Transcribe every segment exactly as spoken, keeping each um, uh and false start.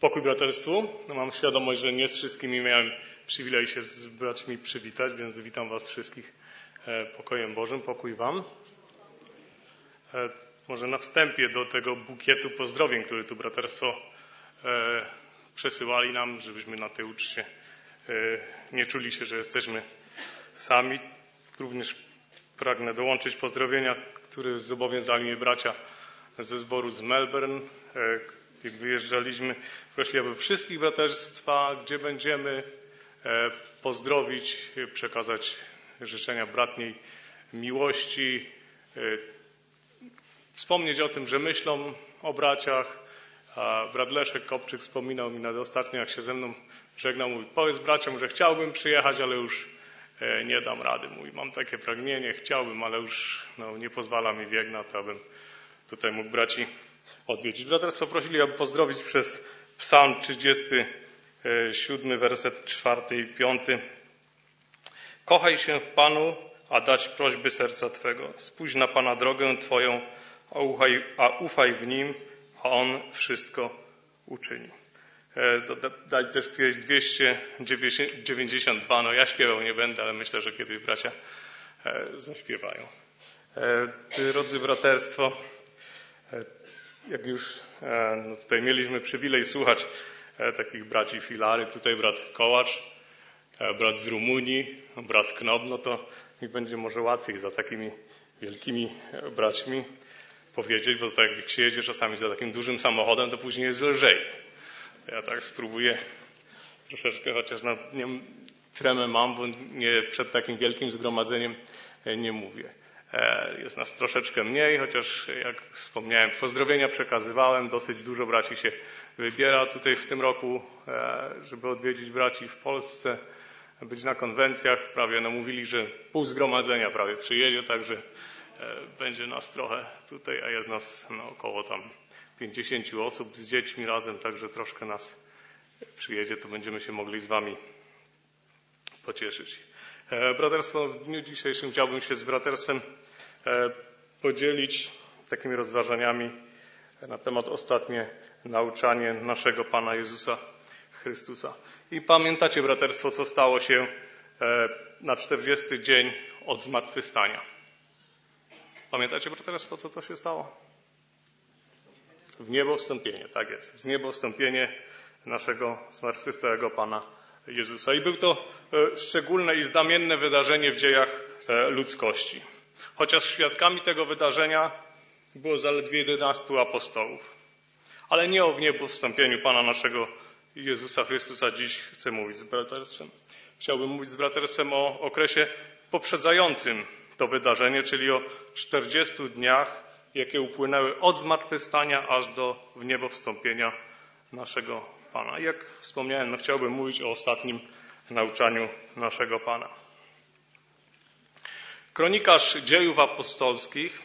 Pokój braterstwu. No, mam świadomość, że nie z wszystkimi miałem przywilej się z braćmi przywitać, więc witam was wszystkich pokojem Bożym. Pokój wam. Może na wstępie do tego bukietu pozdrowień, który tu braterstwo przesyłali nam, żebyśmy na tej uczcie nie czuli się, że jesteśmy sami. Również pragnę dołączyć pozdrowienia, które zobowiązali mnie bracia ze zboru z Melbourne. Jak wyjeżdżaliśmy, prosili, aby wszystkich braterstwa, gdzie będziemy, pozdrowić, przekazać życzenia bratniej miłości, wspomnieć o tym, że myślą o braciach. A brat Leszek Kopczyk wspominał mi na ostatnio, jak się ze mną żegnał, mówi: powiedz braciom, że chciałbym przyjechać, ale już nie dam rady. Mówi: mam takie pragnienie, chciałbym, ale już no, nie pozwala mi wiek na to, abym tutaj mógł braci odwiedzić. Braterstwo prosili, aby pozdrowić przez Psalm trzydziesty siódmy, werset czwarty i piąty. Kochaj się w Panu, a dać prośby serca Twego. Spójrz na Pana drogę Twoją, a ufaj, a ufaj w Nim, a On wszystko uczyni. Daj też pieśń dwieście dziewięćdziesiąt dwa. No ja śpiewał nie będę, ale myślę, że kiedyś bracia zaśpiewają. Drodzy braterstwo, jak już no tutaj mieliśmy przywilej słuchać takich braci filary, tutaj brat Kołacz, brat z Rumunii, brat Knob, no to mi będzie może łatwiej za takimi wielkimi braćmi powiedzieć, bo tak jak się jedzie czasami za takim dużym samochodem, to później jest lżej. To ja tak spróbuję troszeczkę, chociaż no, nie, tremę mam, bo nie, przed takim wielkim zgromadzeniem nie mówię. Jest nas troszeczkę mniej, chociaż jak wspomniałem, pozdrowienia przekazywałem, dosyć dużo braci się wybiera tutaj w tym roku, żeby odwiedzić braci w Polsce, być na konwencjach. Prawie no mówili, że pół zgromadzenia prawie przyjedzie, także będzie nas trochę tutaj, a jest nas no, około tam pięćdziesięciu osób z dziećmi razem, także troszkę nas przyjedzie, to będziemy się mogli z wami pocieszyć. Braterstwo, w dniu dzisiejszym chciałbym się z braterstwem podzielić takimi rozważaniami na temat ostatnie nauczanie naszego Pana Jezusa Chrystusa. I pamiętacie, braterstwo, co stało się na czterdziesty dzień od zmartwychwstania? Pamiętacie, braterstwo, co to się stało? W niebo wstąpienie, tak jest. W niebo wstąpienie naszego zmartwychwstałego Pana Jezusa. I był to szczególne i znamienne wydarzenie w dziejach ludzkości. Chociaż świadkami tego wydarzenia było zaledwie jedenastu apostołów. Ale nie o wniebowstąpieniu Pana naszego Jezusa Chrystusa dziś chcę mówić z braterstwem. Chciałbym mówić z braterstwem o okresie poprzedzającym to wydarzenie, czyli o czterdziestu dniach, jakie upłynęły od zmartwychwstania aż do wniebowstąpienia naszego Pana. I jak wspomniałem, no chciałbym mówić o ostatnim nauczaniu naszego Pana. Kronikarz Dziejów Apostolskich,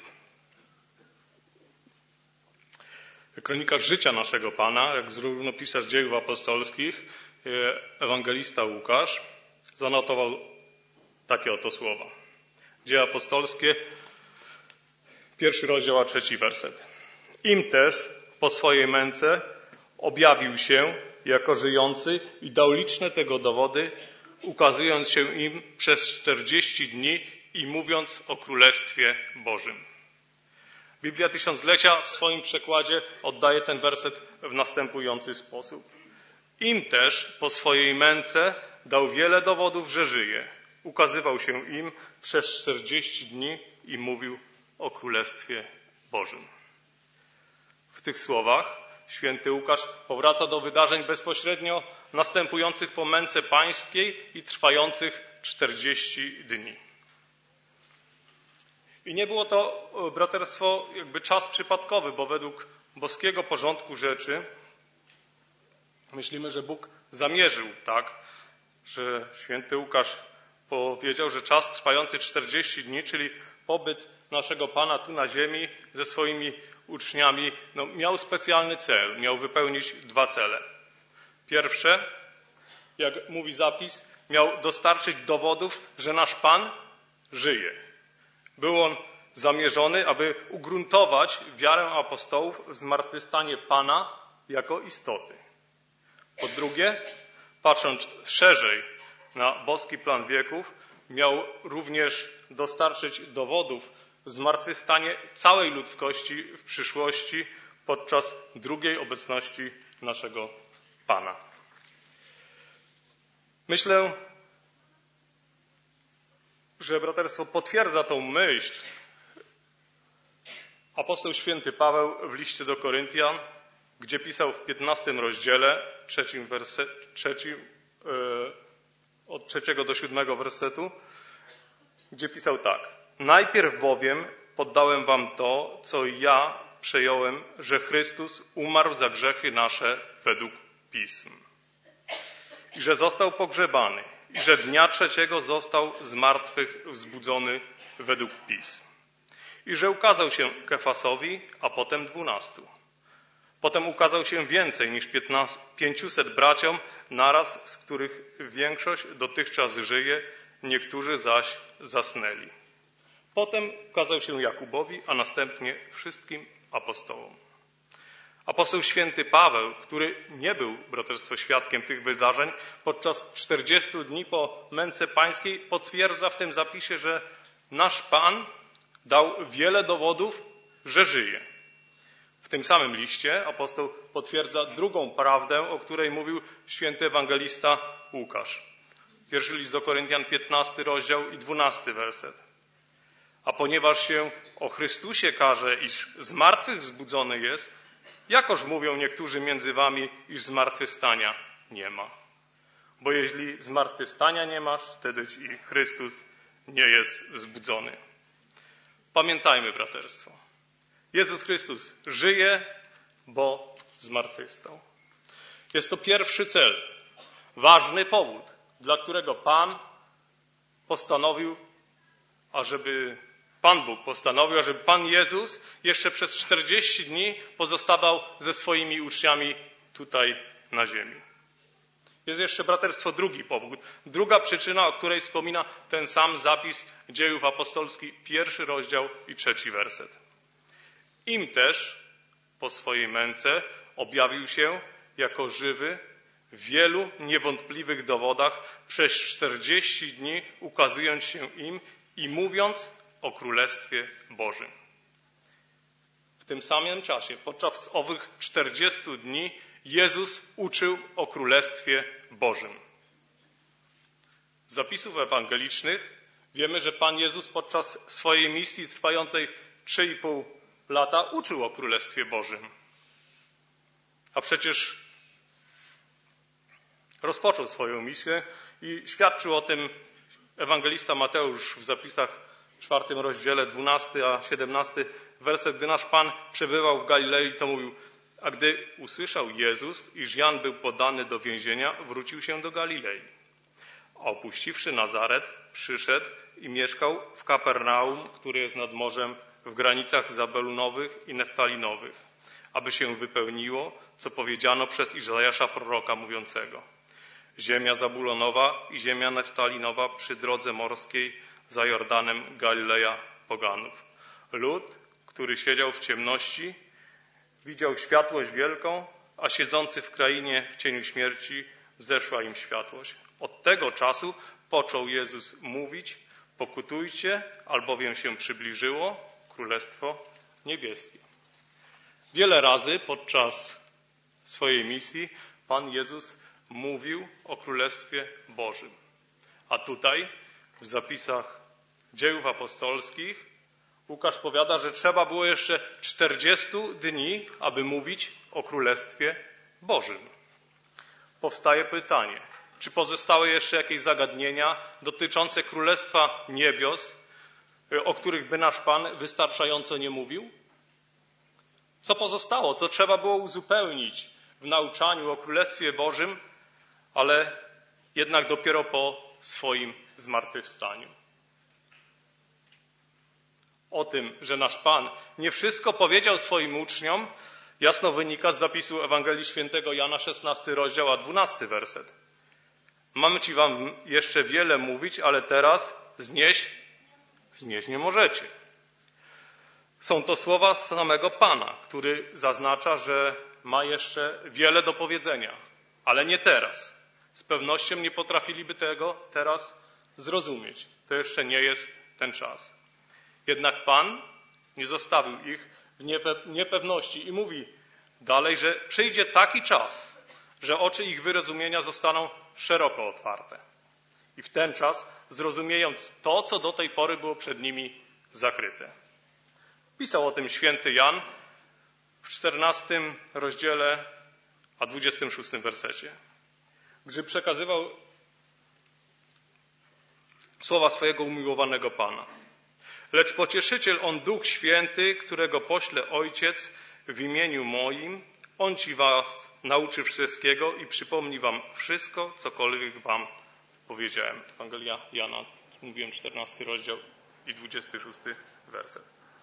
kronikarz życia naszego Pana, jak równopisarz Dziejów Apostolskich, ewangelista Łukasz, zanotował takie oto słowa. Dzieje apostolskie, pierwszy rozdział, a trzeci werset. Im też po swojej męce objawił się jako żyjący i dał liczne tego dowody, ukazując się im przez czterdzieści dni i mówiąc o Królestwie Bożym. Biblia Tysiąclecia w swoim przekładzie oddaje ten werset w następujący sposób. Im też po swojej męce dał wiele dowodów, że żyje. Ukazywał się im przez czterdzieści dni i mówił o Królestwie Bożym. W tych słowach święty Łukasz powraca do wydarzeń bezpośrednio następujących po męce pańskiej i trwających czterdzieści dni. I nie było to, braterstwo, jakby czas przypadkowy, bo według boskiego porządku rzeczy myślimy, że Bóg zamierzył tak, że święty Łukasz powiedział, że czas trwający czterdzieści dni, czyli pobyt naszego Pana tu na ziemi ze swoimi uczniami, no, miał specjalny cel, miał wypełnić dwa cele. Pierwsze, jak mówi zapis, miał dostarczyć dowodów, że nasz Pan żyje. Był on zamierzony, aby ugruntować wiarę apostołów w zmartwychwstanie Pana jako istoty. Po drugie, patrząc szerzej na boski plan wieków, miał również dostarczyć dowodów zmartwychwstania całej ludzkości w przyszłości podczas drugiej obecności naszego Pana. Myślę, że braterstwo potwierdza tą myśl apostoł święty Paweł w liście do Koryntian, gdzie pisał w piętnastym rozdziale, trzecim werset, trzecim, yy, od trzeciego do siódmego wersetu, gdzie pisał tak. Najpierw bowiem poddałem wam to, co ja przejąłem, że Chrystus umarł za grzechy nasze według Pism. I że został pogrzebany, i że dnia trzeciego został z martwych wzbudzony według Pism. I że ukazał się Kefasowi, a potem dwunastu. Potem ukazał się więcej niż pięciuset braciom naraz, z których większość dotychczas żyje, niektórzy zaś zasnęli. Potem ukazał się Jakubowi, a następnie wszystkim apostołom. Apostoł święty Paweł, który nie był, braterstwo, świadkiem tych wydarzeń, podczas czterdziestu dni po męce pańskiej potwierdza w tym zapisie, że nasz Pan dał wiele dowodów, że żyje. W tym samym liście apostoł potwierdza drugą prawdę, o której mówił święty ewangelista Łukasz. Pierwszy list do Koryntian, piętnasty rozdział i dwunasty werset. A ponieważ się o Chrystusie każe, iż z martwych wzbudzony jest, jakoż mówią niektórzy między wami, iż zmartwychwstania nie ma. Bo jeśli zmartwychwstania nie masz, wtedy i Chrystus nie jest wzbudzony. Pamiętajmy, braterstwo. Jezus Chrystus żyje, bo zmartwychwstał. Jest to pierwszy cel, ważny powód, dla którego Pan postanowił, ażeby Pan Bóg postanowił, ażeby Pan Jezus jeszcze przez czterdzieści dni pozostawał ze swoimi uczniami tutaj na ziemi. Jest jeszcze, braterstwo, drugi powód. Druga przyczyna, o której wspomina ten sam zapis Dziejów Apostolskich, pierwszy rozdział i trzeci werset. Im też po swojej męce objawił się jako żywy w wielu niewątpliwych dowodach przez czterdzieści dni, ukazując się im i mówiąc o Królestwie Bożym. W tym samym czasie, podczas owych czterdziestu dni, Jezus uczył o Królestwie Bożym. Z zapisów ewangelicznych wiemy, że Pan Jezus podczas swojej misji trwającej trzy i pół lata uczył o Królestwie Bożym. A przecież rozpoczął swoją misję i świadczył o tym ewangelista Mateusz w zapisach w czwartym rozdziale, dwunasty a siedemnasty werset. Gdy nasz Pan przebywał w Galilei, to mówił, a gdy usłyszał Jezus, iż Jan był podany do więzienia, wrócił się do Galilei. A opuściwszy Nazaret, przyszedł i mieszkał w Kapernaum, który jest nad morzem, w granicach Zabelunowych i Neftalinowych, aby się wypełniło, co powiedziano przez Izajasza proroka mówiącego. Ziemia Zabulonowa i ziemia Neftalinowa przy drodze morskiej za Jordanem Galileja poganów. Lud, który siedział w ciemności, widział światłość wielką, a siedzący w krainie w cieniu śmierci zeszła im światłość. Od tego czasu począł Jezus mówić, pokutujcie, albowiem się przybliżyło Królestwo Niebieskie. Wiele razy podczas swojej misji Pan Jezus mówił o Królestwie Bożym. A tutaj w zapisach Dziejów Apostolskich Łukasz powiada, że trzeba było jeszcze czterdziestu dni, aby mówić o Królestwie Bożym. Powstaje pytanie, czy pozostały jeszcze jakieś zagadnienia dotyczące Królestwa Niebios, o których by nasz Pan wystarczająco nie mówił? Co pozostało, co trzeba było uzupełnić w nauczaniu o Królestwie Bożym, ale jednak dopiero po swoim zmartwychwstaniu? O tym, że nasz Pan nie wszystko powiedział swoim uczniom, jasno wynika z zapisu Ewangelii Świętego Jana, szesnasty rozdział, a dwunasty werset. Mamy ci wam jeszcze wiele mówić, ale teraz znieść, znieść nie możecie. Są to słowa samego Pana, który zaznacza, że ma jeszcze wiele do powiedzenia. ale nie teraz. Z pewnością nie potrafiliby tego teraz zrozumieć. To jeszcze nie jest ten czas. Jednak Pan nie zostawił ich w niepewności i mówi dalej, że przyjdzie taki czas, że oczy ich wyrozumienia zostaną szeroko otwarte. I w ten czas zrozumieją to, co do tej pory było przed nimi zakryte. Pisał o tym święty Jan w czternastym rozdziale, a dwudziestym szóstym wersecie. Gdy przekazywał słowa swojego umiłowanego Pana. Lecz pocieszyciel, on Duch Święty, którego pośle Ojciec w imieniu moim, on ci was nauczy wszystkiego i przypomni wam wszystko, cokolwiek wam powiedziałem. Ewangelia Jana, mówiłem czternasty rozdział i dwudziesty szósty werset.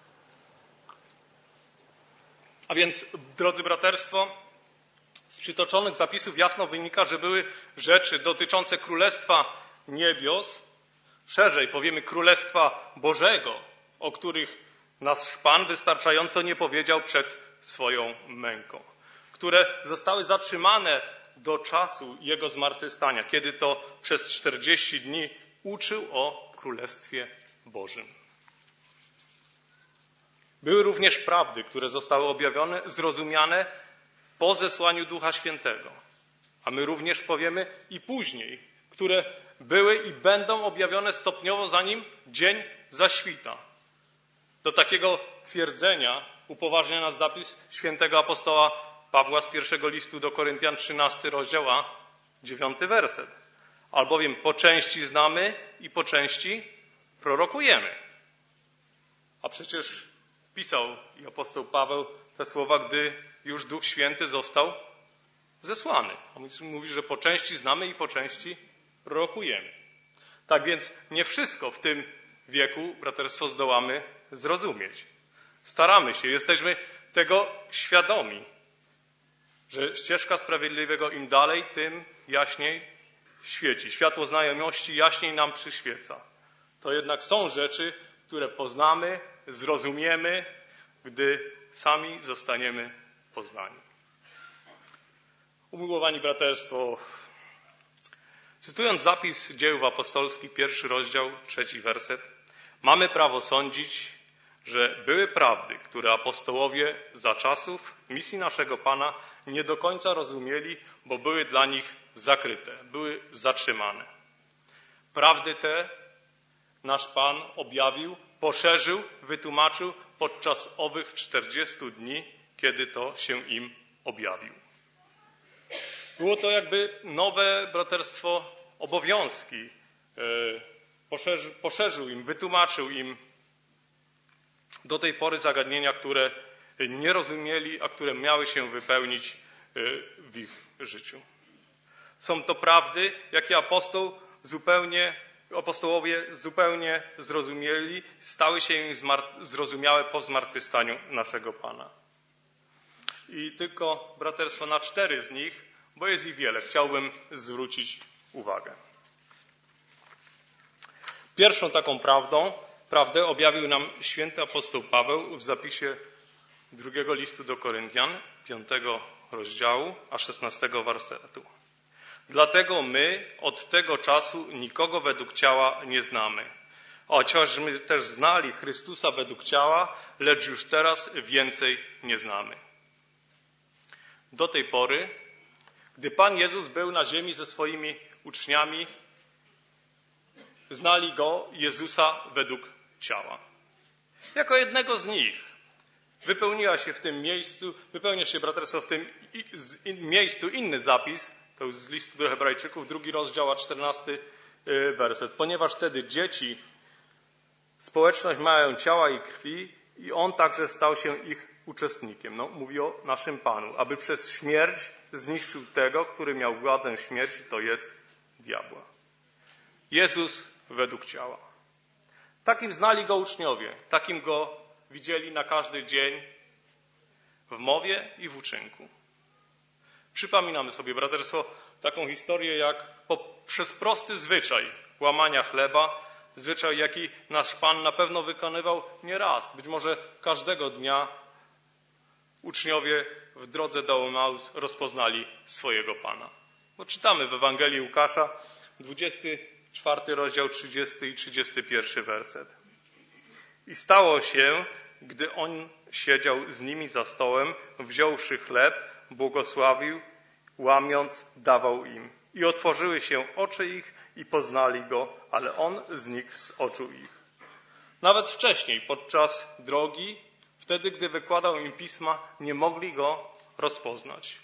A więc, drodzy braterstwo, z przytoczonych zapisów jasno wynika, że były rzeczy dotyczące Królestwa Niebios, szerzej powiemy Królestwa Bożego, o których nasz Pan wystarczająco nie powiedział przed swoją męką, które zostały zatrzymane do czasu Jego zmartwychwstania, kiedy to przez czterdzieści dni uczył o Królestwie Bożym. Były również prawdy, które zostały objawione, zrozumiane po zesłaniu Ducha Świętego. A my również powiemy i później, które były i będą objawione stopniowo, zanim dzień zaświta. Do takiego twierdzenia upoważnia nas zapis świętego apostoła Pawła z pierwszego listu do Koryntian, trzynasty rozdział, a dziewiąty werset. Albowiem po części znamy i po części prorokujemy. A przecież pisał i apostoł Paweł te słowa, gdy już Duch Święty został zesłany. On mówi, że po części znamy i po części prorokujemy. Tak więc nie wszystko w tym wieku, braterstwo, zdołamy zrozumieć. Staramy się, jesteśmy tego świadomi, że ścieżka sprawiedliwego im dalej, tym jaśniej świeci. Światło znajomości jaśniej nam przyświeca. To jednak są rzeczy, które poznamy, zrozumiemy, gdy sami zostaniemy poznani. Umiłowani braterstwo, cytując zapis Dziejów Apostolskich, pierwszy rozdział, trzeci werset, mamy prawo sądzić, że były prawdy, które apostołowie za czasów misji naszego Pana nie do końca rozumieli, bo były dla nich zakryte, były zatrzymane. Prawdy te nasz Pan objawił, poszerzył, wytłumaczył podczas owych czterdziestu dni, kiedy to się im objawił. Było to jakby nowe, braterstwo, obowiązki. Poszerzy, poszerzył im, wytłumaczył im do tej pory zagadnienia, które nie rozumieli, a które miały się wypełnić w ich życiu. Są to prawdy, jakie apostoł zupełnie, apostołowie zupełnie zrozumieli, stały się im zrozumiałe po zmartwychwstaniu naszego Pana. I tylko, braterstwo, na cztery z nich, bo jest ich wiele, chciałbym zwrócić uwagę. Pierwszą taką prawdą, prawdę objawił nam święty apostoł Paweł w zapisie drugiego listu do Koryntian, piątego rozdziału, a szesnastego wersetu. Dlatego my od tego czasu nikogo według ciała nie znamy. Chociażśmy też znali Chrystusa według ciała, lecz już teraz więcej nie znamy. Do tej pory, gdy Pan Jezus był na ziemi ze swoimi uczniami, znali Go, Jezusa, według ciała. Jako jednego z nich wypełniła się w tym miejscu, wypełnia się, braterstwo, w tym miejscu inny zapis, to z listu do Hebrajczyków, drugi rozdział, a czternasty werset. Ponieważ wtedy dzieci, społeczność mają ciała i krwi i On także stał się ich uczestnikiem. No, mówi o naszym Panu, aby przez śmierć zniszczył tego, który miał władzę śmierci, to jest diabła. Jezus według ciała. Takim znali Go uczniowie, takim Go widzieli na każdy dzień w mowie i w uczynku. Przypominamy sobie, braterstwo, taką historię, jak poprzez prosty zwyczaj łamania chleba, zwyczaj, jaki nasz Pan na pewno wykonywał nie raz, być może każdego dnia, uczniowie w drodze do Emaus rozpoznali swojego Pana. Bo czytamy w Ewangelii Łukasza, dwudziesty czwarty rozdział, trzydziesty i trzydziesty pierwszy werset. I stało się, gdy on siedział z nimi za stołem, wziąwszy chleb, błogosławił, łamiąc, dawał im. I otworzyły się oczy ich i poznali go, ale on znikł z oczu ich. Nawet wcześniej, podczas drogi, wtedy, gdy wykładał im pisma, nie mogli go rozpoznać.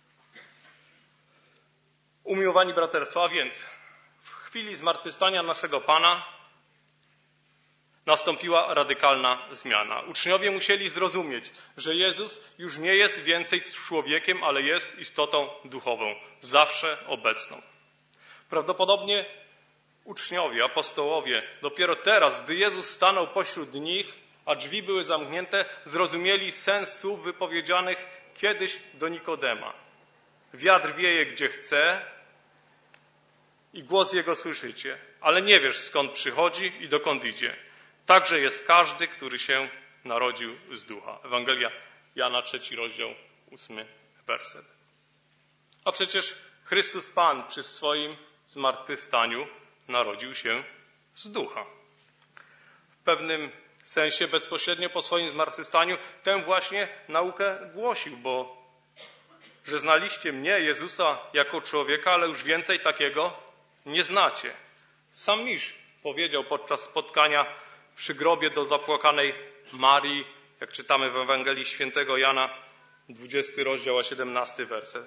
Umiłowani braterstwa, a więc w chwili zmartwychwstania naszego Pana nastąpiła radykalna zmiana. Uczniowie musieli zrozumieć, że Jezus już nie jest więcej człowiekiem, ale jest istotą duchową, zawsze obecną. Prawdopodobnie uczniowie, apostołowie, dopiero teraz, gdy Jezus stanął pośród nich, a drzwi były zamknięte, zrozumieli sens słów wypowiedzianych kiedyś do Nikodema. Wiatr wieje, gdzie chce i głos jego słyszycie, ale nie wiesz, skąd przychodzi i dokąd idzie. Także jest każdy, który się narodził z ducha. Ewangelia Jana, trzeci rozdział, ósmy werset. A przecież Chrystus Pan przy swoim zmartwychwstaniu narodził się z ducha. W pewnym sensie bezpośrednio po swoim zmartwychwstaniu tę właśnie naukę głosił, bo że znaliście mnie, Jezusa, jako człowieka, ale już więcej takiego nie znacie. Sam Misz powiedział podczas spotkania przy grobie do zapłakanej Marii, jak czytamy w Ewangelii Świętego Jana, dwudziesty rozdział, a siedemnasty werset.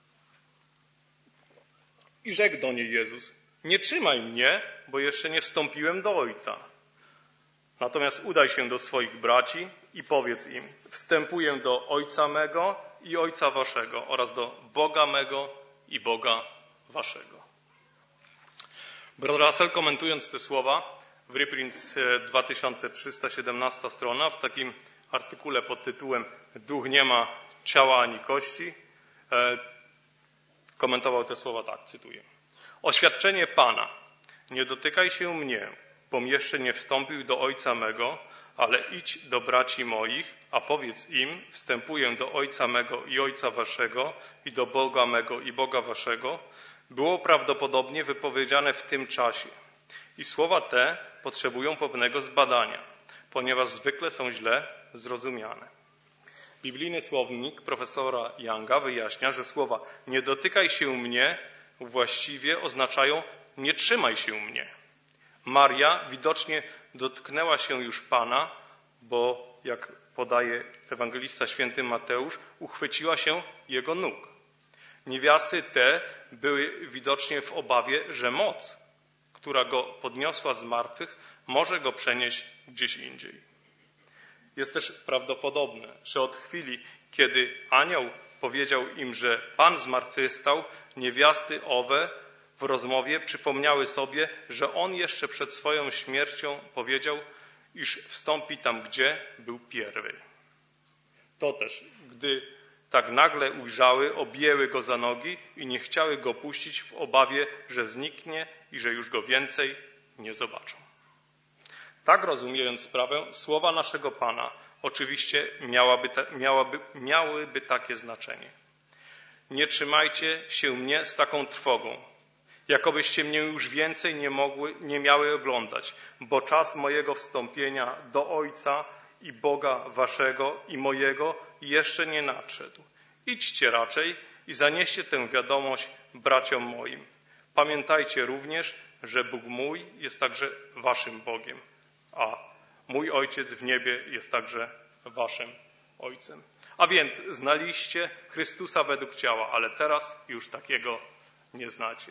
I rzekł do niej Jezus: nie trzymaj mnie, bo jeszcze nie wstąpiłem do Ojca. Natomiast udaj się do swoich braci i powiedz im: wstępuję do Ojca mego i Ojca waszego oraz do Boga mego i Boga waszego. Brother Russell, komentując te słowa w Reprints dwa tysiące trzysta siedemnasta strona, w takim artykule pod tytułem Duch nie ma ciała ani kości, komentował te słowa tak, cytuję. Oświadczenie Pana: nie dotykaj się mnie, bom jeszcze nie wstąpił do Ojca mego, ale idź do braci moich, a powiedz im: wstępuję do Ojca mego i Ojca waszego i do Boga mego i Boga waszego, było prawdopodobnie wypowiedziane w tym czasie. I słowa te potrzebują pewnego zbadania, ponieważ zwykle są źle zrozumiane. Biblijny słownik profesora Younga wyjaśnia, że słowa nie dotykaj się mnie właściwie oznaczają nie trzymaj się mnie. Maria widocznie dotknęła się już Pana, bo jak podaje ewangelista święty Mateusz, uchwyciła się jego nóg. Niewiasty te były widocznie w obawie, że moc, która go podniosła z martwych, może go przenieść gdzieś indziej. Jest też prawdopodobne, że od chwili, kiedy anioł powiedział im, że Pan zmartwychwstał, niewiasty owe w rozmowie przypomniały sobie, że on jeszcze przed swoją śmiercią powiedział, iż wstąpi tam, gdzie był pierwej. To też, gdy tak nagle ujrzały, objęły go za nogi i nie chciały go puścić w obawie, że zniknie i że już go więcej nie zobaczą. Tak rozumiejąc sprawę, słowa naszego Pana oczywiście miałaby ta, miałaby, miałyby takie znaczenie. Nie trzymajcie się mnie z taką trwogą, jakobyście mnie już więcej nie mogły, nie miały oglądać, bo czas mojego wstąpienia do Ojca i Boga waszego i mojego jeszcze nie nadszedł. Idźcie raczej i zanieście tę wiadomość braciom moim. Pamiętajcie również, że Bóg mój jest także waszym Bogiem, a mój Ojciec w niebie jest także waszym Ojcem. A więc znaliście Chrystusa według ciała, ale teraz już takiego nie znacie.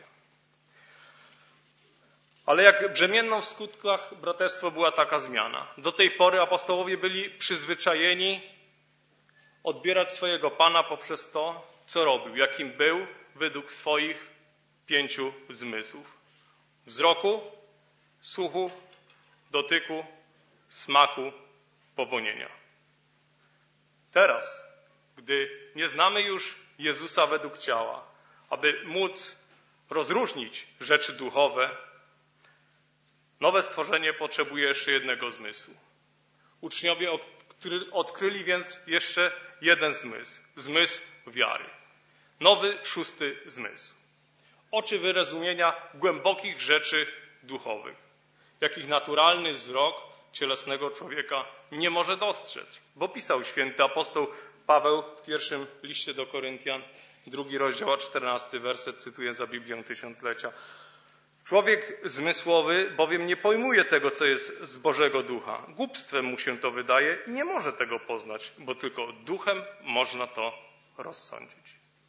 Ale jak brzemienną w skutkach, braterstwo, była taka zmiana. Do tej pory apostołowie byli przyzwyczajeni odbierać swojego Pana poprzez to, co robił, jakim był według swoich pięciu zmysłów. Wzroku, słuchu, dotyku, smaku, powonienia. Teraz, gdy nie znamy już Jezusa według ciała, aby móc rozróżnić rzeczy duchowe, nowe stworzenie potrzebuje jeszcze jednego zmysłu. Uczniowie odkryli więc jeszcze jeden zmysł. Zmysł wiary. Nowy, szósty zmysł. oczy wyrozumienia głębokich rzeczy duchowych, jakich naturalny wzrok cielesnego człowieka nie może dostrzec. Bo pisał święty apostoł Paweł w pierwszym liście do Koryntian, drugi rozdział, a czternasty werset, cytuję za Biblią Tysiąclecia. Człowiek zmysłowy bowiem nie pojmuje tego, co jest z Bożego Ducha. Głupstwem mu się to wydaje i nie może tego poznać, bo tylko duchem można to rozsądzić.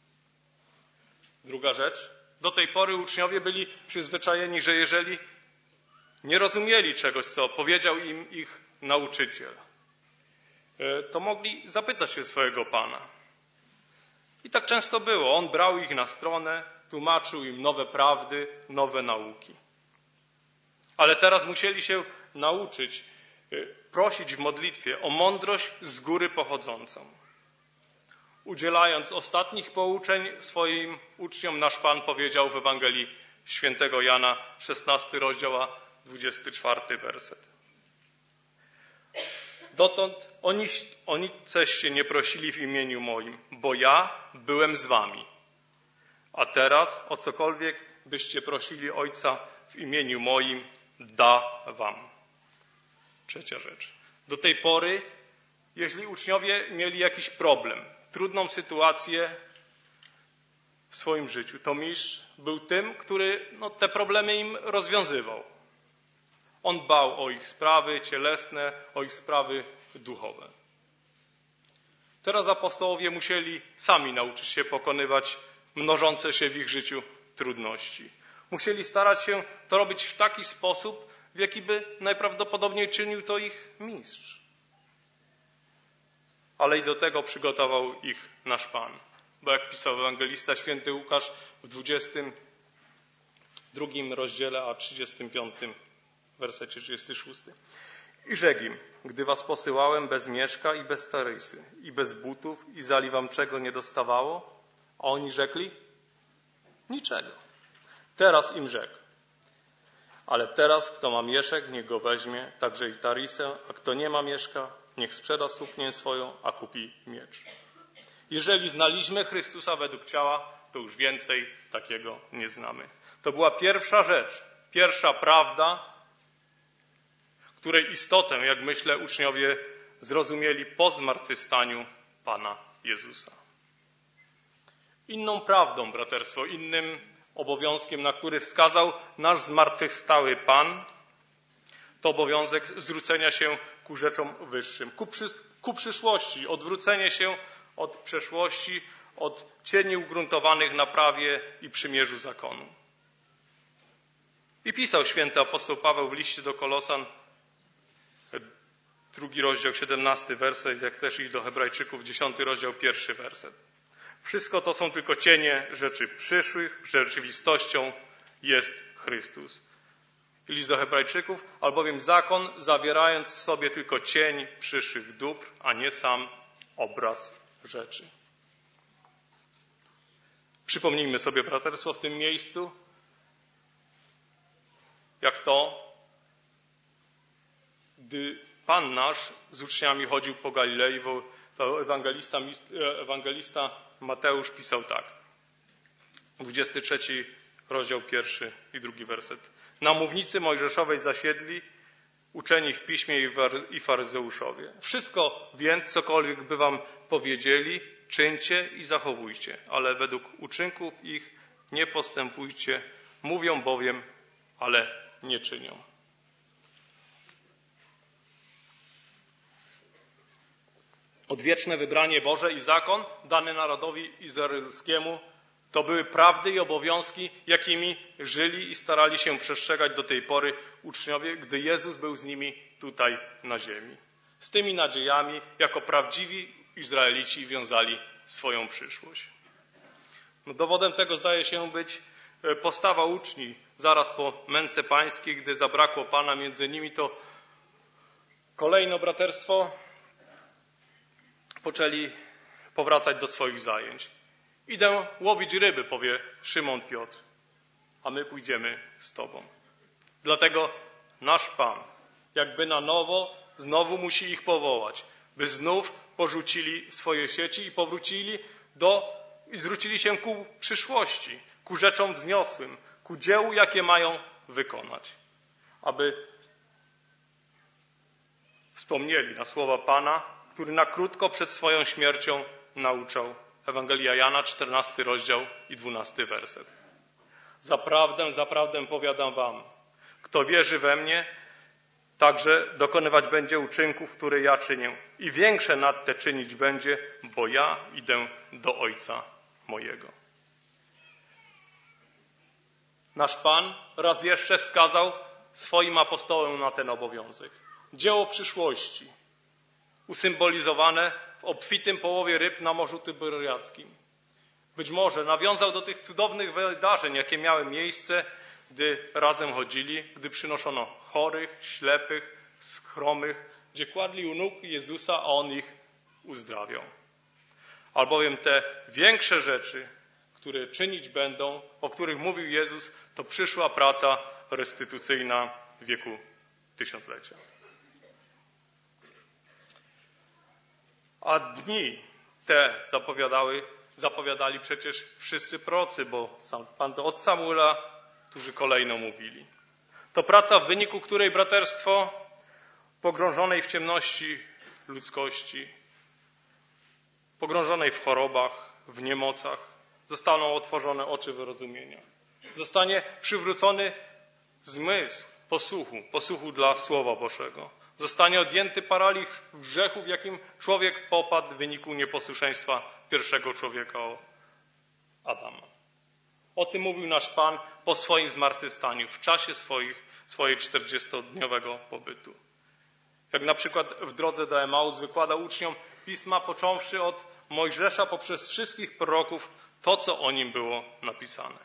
Druga rzecz. Do tej pory uczniowie byli przyzwyczajeni, że jeżeli nie rozumieli czegoś, co powiedział im ich nauczyciel, to mogli zapytać się swojego Pana. I tak często było. On brał ich na stronę, tłumaczył im nowe prawdy, nowe nauki. Ale teraz musieli się nauczyć prosić w modlitwie o mądrość z góry pochodzącą. Udzielając ostatnich pouczeń swoim uczniom, nasz Pan powiedział w Ewangelii świętego Jana, szesnasty rozdział, a dwudziesty czwarty werset. Dotąd oni, oni ceście nie prosili w imieniu moim, bo ja byłem z wami. A teraz o cokolwiek byście prosili Ojca w imieniu moim, da wam. Trzecia rzecz. Do tej pory, jeśli uczniowie mieli jakiś problem, trudną sytuację w swoim życiu, to mistrz był tym, który no, te problemy im rozwiązywał. On dbał o ich sprawy cielesne, o ich sprawy duchowe. Teraz apostołowie musieli sami nauczyć się pokonywać mnożące się w ich życiu trudności. Musieli starać się to robić w taki sposób, w jaki by najprawdopodobniej czynił to ich mistrz. Ale i do tego przygotował ich nasz Pan. Bo jak pisał ewangelista święty Łukasz w dwudziestym drugim rozdziale, a trzydziestym piątym wersecie trzydziestym szóstym. I rzekł im, gdy was posyłałem bez mieszka i bez tarysy, i bez butów, i zali wam czego nie dostawało? A oni rzekli, niczego. Teraz im rzekł, ale teraz kto ma mieszek, niech go weźmie, także i tarisę, a kto nie ma mieszka, niech sprzeda suknię swoją, a kupi miecz. Jeżeli znaliśmy Chrystusa według ciała, to już więcej takiego nie znamy. To była pierwsza rzecz, pierwsza prawda, której istotę, jak myślę, uczniowie zrozumieli po zmartwychwstaniu Pana Jezusa. Inną prawdą, braterstwo, innym obowiązkiem, na który wskazał nasz zmartwychwstały Pan, to obowiązek zwrócenia się ku rzeczom wyższym, ku, przy, ku przyszłości, odwrócenie się od przeszłości, od cieni ugruntowanych na prawie i przymierzu zakonu. I pisał święty apostoł Paweł w liście do Kolosan, drugi rozdział, siedemnasty werset, jak też i do Hebrajczyków, dziesiąty rozdział, pierwszy werset. Wszystko to są tylko cienie rzeczy przyszłych, rzeczywistością jest Chrystus. List do Hebrajczyków, albowiem zakon, zawierając w sobie tylko cień przyszłych dóbr, a nie sam obraz rzeczy. Przypomnijmy sobie, braterstwo, w tym miejscu, jak to, gdy Pan nasz z uczniami chodził po Galilei, to ewangelista, ewangelista Mateusz pisał tak. dwudziesty trzeci rozdział, pierwszy i drugi werset. Na mównicy mojżeszowej zasiedli uczeni w piśmie i faryzeuszowie. Wszystko więc, cokolwiek by wam powiedzieli, czyńcie i zachowujcie, ale według uczynków ich nie postępujcie. Mówią bowiem, ale nie czynią. Odwieczne wybranie Boże i zakon dany narodowi izraelskiemu to były prawdy i obowiązki, jakimi żyli i starali się przestrzegać do tej pory uczniowie, gdy Jezus był z nimi tutaj na ziemi. Z tymi nadziejami, jako prawdziwi Izraelici, wiązali swoją przyszłość. No, dowodem tego zdaje się być postawa uczni zaraz po męce pańskiej, gdy zabrakło Pana między nimi, to kolejno braterstwo poczęli powracać do swoich zajęć. Idę łowić ryby, powie Szymon Piotr, a my pójdziemy z Tobą. Dlatego nasz Pan, jakby na nowo, znowu musi ich powołać, by znów porzucili swoje sieci i powrócili do, i zwrócili się ku przyszłości, ku rzeczom wzniosłym, ku dziełu, jakie mają wykonać. Aby wspomnieli na słowa Pana, który na krótko przed swoją śmiercią nauczał. Ewangelia Jana, czternasty rozdział i dwunasty werset. Zaprawdę, zaprawdę powiadam wam, kto wierzy we mnie, także dokonywać będzie uczynków, które ja czynię. I większe nad te czynić będzie, bo ja idę do Ojca mojego. Nasz Pan raz jeszcze wskazał swoim apostołom na ten obowiązek. Dzieło przyszłości, usymbolizowane w obfitym połowie ryb na Morzu Tyberiackim. Być może nawiązał do tych cudownych wydarzeń, jakie miały miejsce, gdy razem chodzili, gdy przynoszono chorych, ślepych, chromych, gdzie kładli u nóg Jezusa, a On ich uzdrawiał. Albowiem te większe rzeczy, które czynić będą, o których mówił Jezus, to przyszła praca restytucyjna w wieku tysiąclecia. A dni te zapowiadały, zapowiadali przecież wszyscy prorocy, bo sam Pan to od Samuela, którzy kolejno mówili. To praca, w wyniku której braterstwo pogrążonej w ciemności ludzkości, pogrążonej w chorobach, w niemocach, zostaną otworzone oczy wyrozumienia. Zostanie przywrócony zmysł posłuchu, posłuchu dla Słowa Bożego. Zostanie odjęty paraliż grzechu, w jakim człowiek popadł w wyniku nieposłuszeństwa pierwszego człowieka, Adama. O tym mówił nasz Pan po swoim zmartwychwstaniu, w czasie swoich, swojej czterdziestodniowego pobytu. Jak na przykład w drodze do Emaus wykładał uczniom pisma, począwszy od Mojżesza poprzez wszystkich proroków, to, co o nim było napisane.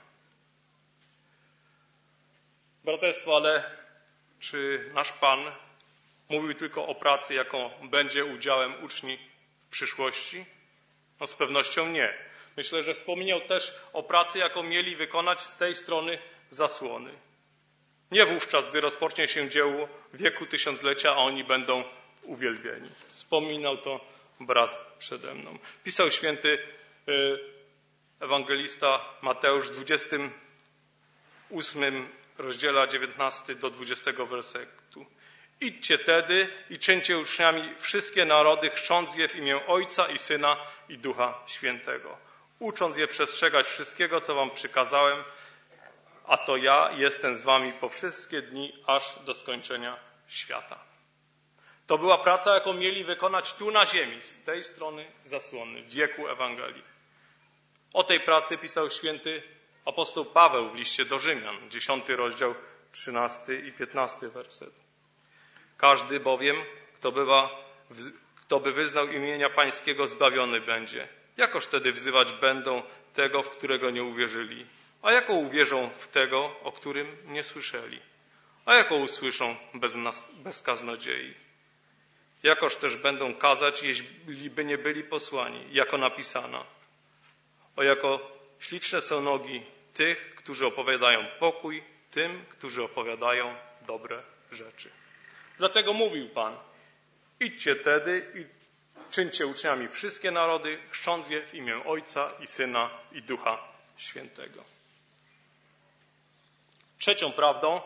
Braterstwo, ale czy nasz Pan mówił tylko o pracy, jaką będzie udziałem uczniów w przyszłości? No z pewnością nie. Myślę, że wspomniał też o pracy, jaką mieli wykonać z tej strony zasłony. Nie wówczas, gdy rozpocznie się dzieło wieku tysiąclecia, a oni będą uwielbieni. Wspominał to brat przede mną. Pisał święty ewangelista Mateusz w dwudziestym ósmym rozdziale dziewiętnastego do dwudziestego wersetu. Idźcie tedy i czyńcie uczniami wszystkie narody, chrzcząc je w imię Ojca i Syna i Ducha Świętego, ucząc je przestrzegać wszystkiego, co wam przykazałem, a to ja jestem z wami po wszystkie dni, aż do skończenia świata. To była praca, jaką mieli wykonać tu na ziemi, z tej strony zasłony, w wieku Ewangelii. O tej pracy pisał święty apostoł Paweł w liście do Rzymian, dziesiąty rozdział, trzynasty i piętnasty werset. Każdy bowiem, kto, bywa, kto by wyznał imienia Pańskiego, zbawiony będzie. Jakoż wtedy wzywać będą tego, w którego nie uwierzyli? A jako uwierzą w tego, o którym nie słyszeli? A jako usłyszą bez, nas, bez kaznodziei? Jakoż też będą kazać, jeśli by nie byli posłani, jako napisano. O jako śliczne są nogi tych, którzy opowiadają pokój, tym, którzy opowiadają dobre rzeczy. Dlatego mówił Pan, idźcie tedy i czyńcie uczniami wszystkie narody, chrzcząc je w imię Ojca i Syna i Ducha Świętego. Trzecią prawdą,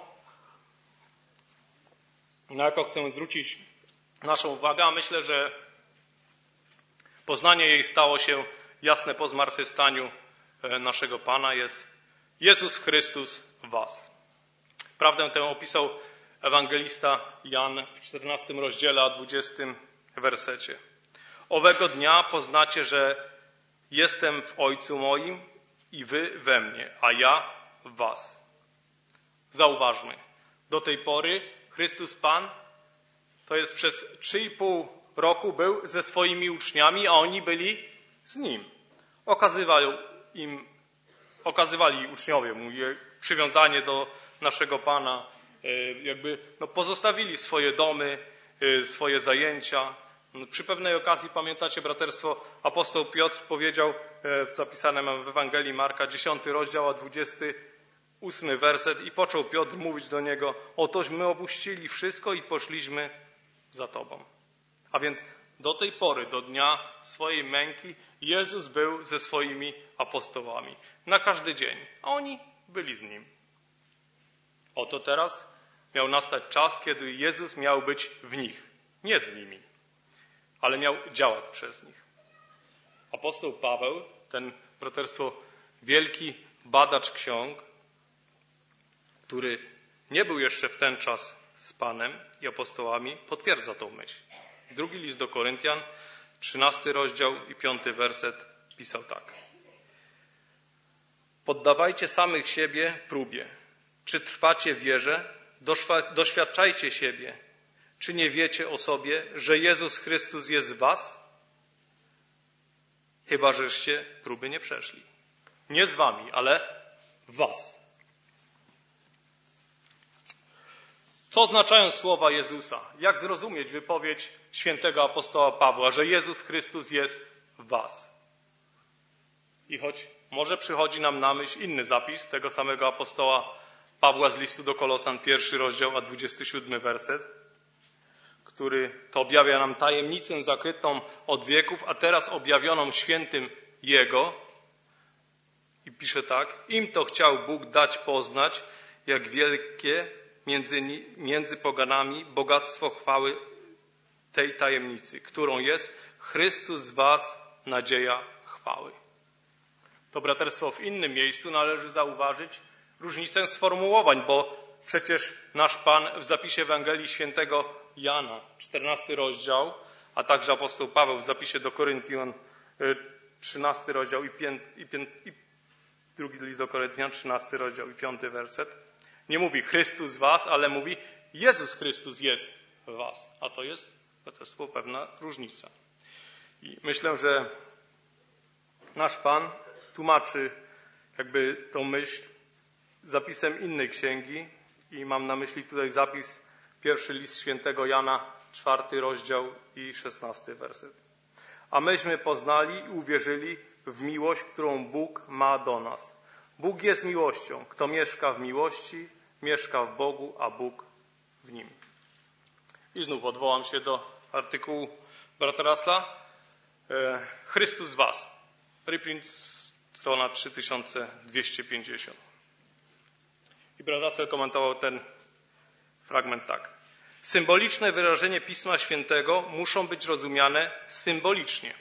na jaką chcę zwrócić naszą uwagę, a myślę, że poznanie jej stało się jasne po zmartwychwstaniu naszego Pana, jest Jezus Chrystus w was. Prawdę tę opisał ewangelista Jan w czternastym rozdziale, a dwudziestym wersecie. Owego dnia poznacie, że jestem w Ojcu moim i wy we mnie, a ja w was. Zauważmy, do tej pory Chrystus Pan to jest przez trzy i pół roku był ze swoimi uczniami, a oni byli z Nim. Okazywał im, okazywali uczniowie mu przywiązanie do naszego Pana, jakby no, pozostawili swoje domy, swoje zajęcia. Przy pewnej okazji, pamiętacie braterstwo, apostoł Piotr powiedział w zapisanym w Ewangelii Marka, dziesiąty rozdział, a dwudziesty ósmy werset, i począł Piotr mówić do niego, otoż my opuścili wszystko i poszliśmy za Tobą. A więc do tej pory, do dnia swojej męki, Jezus był ze swoimi apostołami. na każdy dzień, a oni byli z nim. Oto teraz miał nastać czas, kiedy Jezus miał być w nich, nie z nimi, ale miał działać przez nich. Apostoł Paweł, ten braterstwo wielki badacz ksiąg, który nie był jeszcze w ten czas z Panem i apostołami, potwierdza tą myśl. Drugi list do Koryntian, trzynasty rozdział i piąty werset pisał tak. Poddawajcie samych siebie próbie. Czy trwacie w wierze? Doświadczajcie siebie. Czy nie wiecie o sobie, że Jezus Chrystus jest w was? Chyba żeście próby nie przeszli. Nie z wami, ale w was. Co oznaczają słowa Jezusa? Jak zrozumieć wypowiedź świętego apostoła Pawła, że Jezus Chrystus jest w was? I choć może przychodzi nam na myśl inny zapis tego samego apostoła Pawła z listu do Kolosan, pierwszy rozdział, a dwudziesty siódmy werset, który to objawia nam tajemnicę zakrytą od wieków, a teraz objawioną świętym Jego. I pisze tak, im to chciał Bóg dać poznać, jak wielkie między, między poganami bogactwo chwały tej tajemnicy, którą jest Chrystus z was, nadzieja chwały. To braterstwo w innym miejscu należy zauważyć różnicę sformułowań, bo przecież nasz Pan w zapisie Ewangelii świętego Jana, czternasty rozdział, a także apostoł Paweł w zapisie do Koryntian, trzynasty rozdział i, pię, i, pię, i drugi list do Koryntian, trzynasty rozdział i piąty werset, nie mówi Chrystus z was, ale mówi Jezus Chrystus jest w was. A to jest braterstwo pewna różnica. I myślę, że nasz Pan tłumaczy jakby tą myśl zapisem innej księgi i mam na myśli tutaj zapis pierwszy list świętego Jana, czwarty rozdział i szesnasty werset. A myśmy poznali i uwierzyli w miłość, którą Bóg ma do nas. Bóg jest miłością. Kto mieszka w miłości, mieszka w Bogu, a Bóg w nim. I znów odwołam się do artykułu brata Rasla. E, Chrystus z was. Reprint, strona trzy tysiące dwieście pięćdziesiąt. I brat Russell komentował ten fragment tak. Symboliczne wyrażenie Pisma Świętego muszą być rozumiane symbolicznie.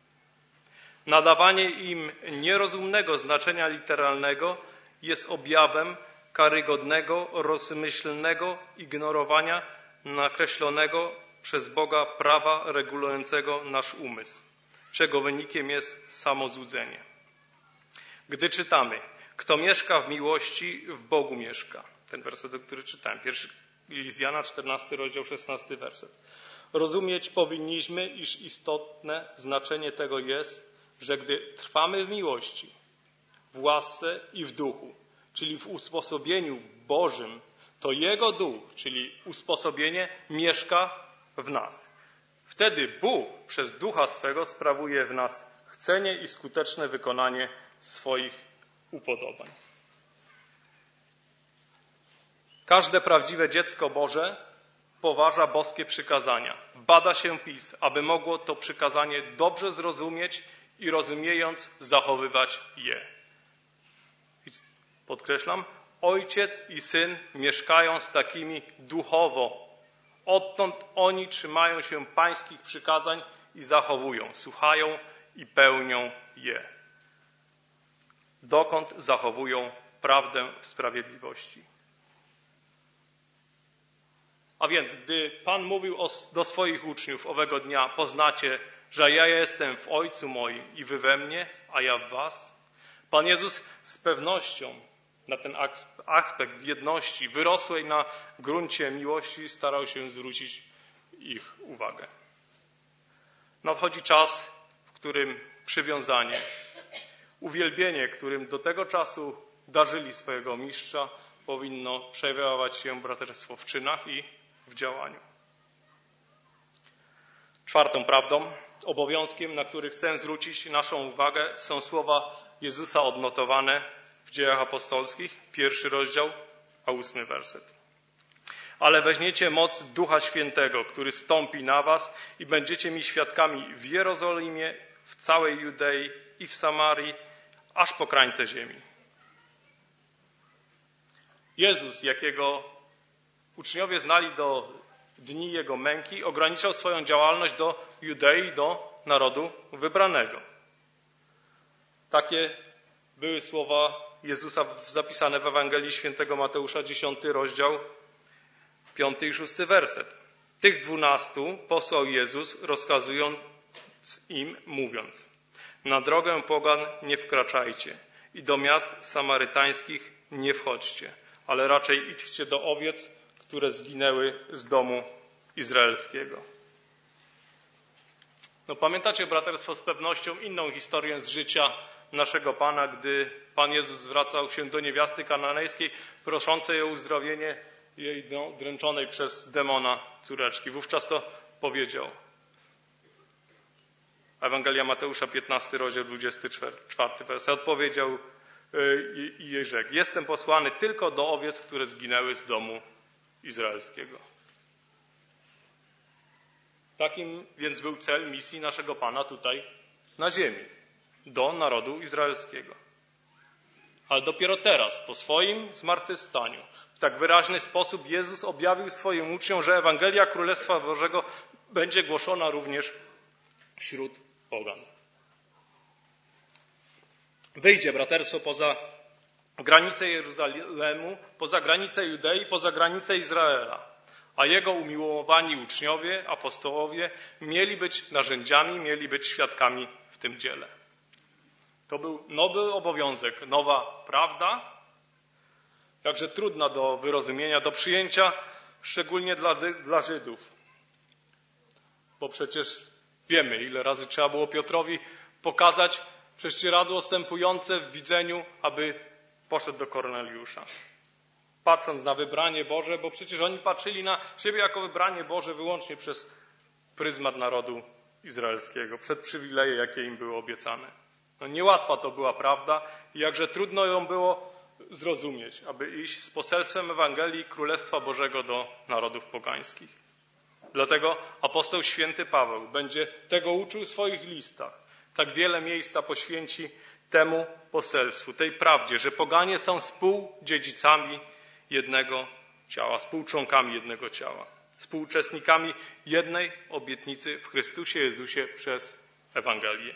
Nadawanie im nierozumnego znaczenia literalnego jest objawem karygodnego, rozmyślnego ignorowania nakreślonego przez Boga prawa regulującego nasz umysł, czego wynikiem jest samozłudzenie. Gdy czytamy, kto mieszka w miłości, w Bogu mieszka. Ten werset, który czytałem. Pierwszy list Jana, czternasty rozdział, szesnasty werset. Rozumieć powinniśmy, iż istotne znaczenie tego jest, że gdy trwamy w miłości, w łasce i w duchu, czyli w usposobieniu Bożym, to Jego duch, czyli usposobienie, mieszka w nas. Wtedy Bóg przez ducha swego sprawuje w nas chcenie i skuteczne wykonanie swoich upodobań. Każde prawdziwe dziecko Boże poważa boskie przykazania. Bada się PiS, aby mogło to przykazanie dobrze zrozumieć i rozumiejąc zachowywać je. I podkreślam, ojciec i syn mieszkają z takimi duchowo. Odtąd oni trzymają się pańskich przykazań i zachowują, słuchają i pełnią je. Dokąd zachowują prawdę w sprawiedliwości. A więc, gdy Pan mówił o, do swoich uczniów owego dnia, poznacie, że ja jestem w Ojcu moim i wy we mnie, a ja w was. Pan Jezus z pewnością na ten aspekt jedności, wyrosłej na gruncie miłości, starał się zwrócić ich uwagę. Nadchodzi czas, w którym przywiązanie, uwielbienie, którym do tego czasu darzyli swojego mistrza, powinno przejawiać się braterstwo w czynach i w działaniu. Czwartą prawdą, obowiązkiem, na który chcę zwrócić naszą uwagę, są słowa Jezusa odnotowane w Dziejach Apostolskich, pierwszy rozdział, a ósmy werset. Ale weźmiecie moc Ducha Świętego, który stąpi na was i będziecie mi świadkami w Jerozolimie, w całej Judei i w Samarii, aż po krańce ziemi. Jezus, jakiego uczniowie znali do dni Jego męki, ograniczał swoją działalność do Judei, do narodu wybranego. Takie były słowa Jezusa zapisane w Ewangelii Świętego Mateusza, dziesiąty rozdział, piąty i szósty werset. Tych dwunastu posłał Jezus, rozkazując im, mówiąc: na drogę pogan nie wkraczajcie i do miast samarytańskich nie wchodźcie, ale raczej idźcie do owiec, które zginęły z domu izraelskiego. No, pamiętacie, braterstwo, z pewnością inną historię z życia naszego Pana, gdy Pan Jezus zwracał się do niewiasty kananejskiej, proszącej o uzdrowienie jej dręczonej przez demona córeczki. Wówczas to powiedział. Ewangelia Mateusza, piętnasty rozdział, dwudziesty czwarty werset. Odpowiedział i jej rzekł: jestem posłany tylko do owiec, które zginęły z domu izraelskiego. Takim więc był cel misji naszego Pana tutaj na ziemi, do narodu izraelskiego. Ale dopiero teraz, po swoim zmartwychwstaniu, w tak wyraźny sposób Jezus objawił swoim uczniom, że Ewangelia Królestwa Bożego będzie głoszona również wśród pogan. Wyjdzie braterstwo poza granice Jeruzalemu, poza granice Judei, poza granice Izraela. A Jego umiłowani uczniowie, apostołowie mieli być narzędziami, mieli być świadkami w tym dziele. To był nowy obowiązek, nowa prawda, jakże trudna do wyrozumienia, do przyjęcia, szczególnie dla, dla Żydów. Bo przecież wiemy, ile razy trzeba było Piotrowi pokazać prześcieradło stępujące w widzeniu, aby poszedł do Korneliusza. Patrząc na wybranie Boże, bo przecież oni patrzyli na siebie jako wybranie Boże wyłącznie przez pryzmat narodu izraelskiego, przed przywileje, jakie im były obiecane. No, niełatwa to była prawda i jakże trudno ją było zrozumieć, aby iść z poselstwem Ewangelii Królestwa Bożego do narodów pogańskich. Dlatego apostoł święty Paweł będzie tego uczył w swoich listach. Tak wiele miejsca poświęci temu poselstwu, tej prawdzie, że poganie są współdziedzicami jednego ciała, współczłonkami jednego ciała, współuczestnikami jednej obietnicy w Chrystusie Jezusie przez Ewangelię.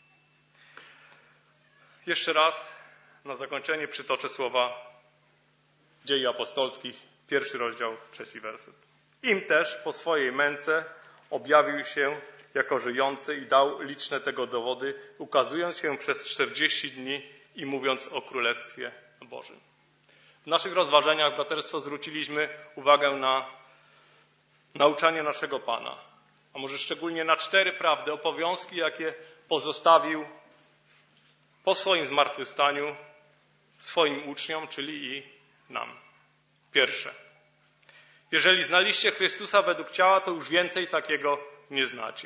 Jeszcze raz na zakończenie przytoczę słowa Dziejów Apostolskich, pierwszy rozdział, trzeci werset. Im też po swojej męce objawił się jako żyjący i dał liczne tego dowody, ukazując się przez czterdzieści dni i mówiąc o Królestwie Bożym. W naszych rozważaniach, braterstwo, zwróciliśmy uwagę na nauczanie naszego Pana, a może szczególnie na cztery prawdy, obowiązki, jakie pozostawił po swoim zmartwychwstaniu swoim uczniom, czyli i nam. Pierwsze. Jeżeli znaliście Chrystusa według ciała, to już więcej takiego nie znacie.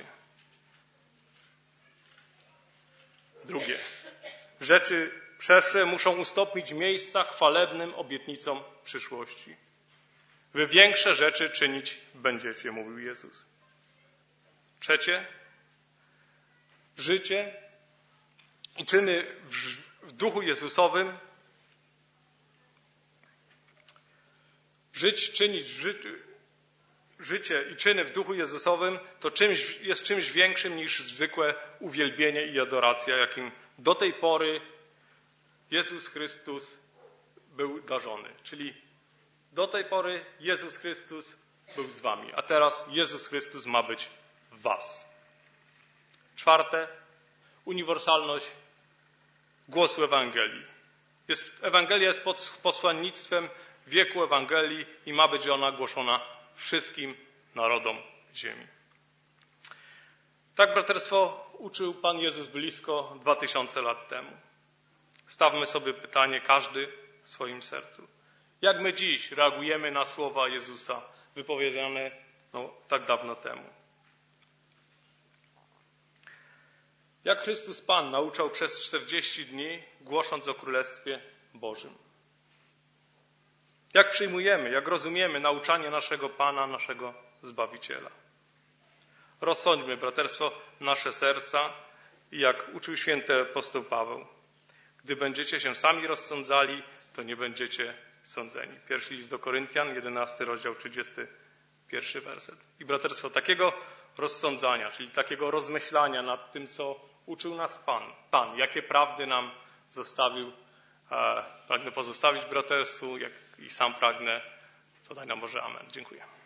Drugie. Rzeczy przeszłe muszą ustąpić miejsca chwalebnym obietnicom przyszłości. Wy większe rzeczy czynić będziecie, mówił Jezus. Trzecie. Życie i czyny w duchu Jezusowym. Żyć, czynić ży, życie i czyny w duchu Jezusowym to czymś, jest czymś większym niż zwykłe uwielbienie i adoracja, jakim do tej pory Jezus Chrystus był darzony. Czyli do tej pory Jezus Chrystus był z wami, a teraz Jezus Chrystus ma być w was. Czwarte, uniwersalność głosu Ewangelii. Jest, Ewangelia jest pod posłannictwem wieku Ewangelii i ma być ona głoszona wszystkim narodom ziemi. Tak, braterstwo, uczył Pan Jezus blisko dwa tysiące lat temu. Stawmy sobie pytanie, każdy w swoim sercu. Jak my dziś reagujemy na słowa Jezusa wypowiedziane no, tak dawno temu? Jak Chrystus Pan nauczał przez czterdzieści dni, głosząc o Królestwie Bożym? Jak przyjmujemy, jak rozumiemy nauczanie naszego Pana, naszego Zbawiciela? Rozsądźmy, braterstwo, nasze serca i jak uczył święty apostoł Paweł. Gdy będziecie się sami rozsądzali, to nie będziecie sądzeni. Pierwszy list do Koryntian, jedenasty rozdział, trzydziesty pierwszy werset. I braterstwo, takiego rozsądzania, czyli takiego rozmyślania nad tym, co uczył nas Pan, Pan, jakie prawdy nam zostawił, e, pragnę pozostawić braterstwu, jak i sam pragnę, to daj nam Boże, amen. Dziękuję.